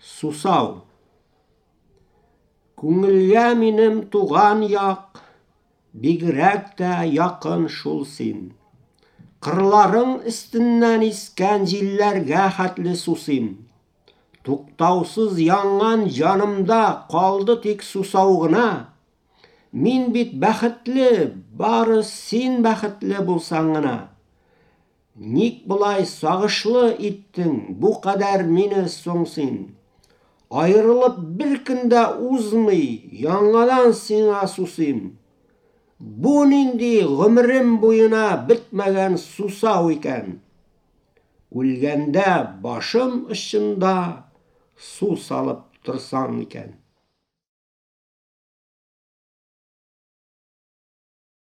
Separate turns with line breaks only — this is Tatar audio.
Сусау. Күңелгә минем туган як, бигрәк тә якын шул син. Кырларың өстеннән искән җилләргә хәтле сусыйм. Туктаусыз янган җанымда калды тик сусау гына. Мин бит бәхетле, бары син бәхетле булсаң гына. Ник болай сагышлы иттең бу кадәр мине соң син? Аерылып бер көндә узмый, яңадан сиңа сусыйм. Бу нинди гомерем буена бетмәгән сусау икән. Үлгәндә башым очында су салып торсам икән.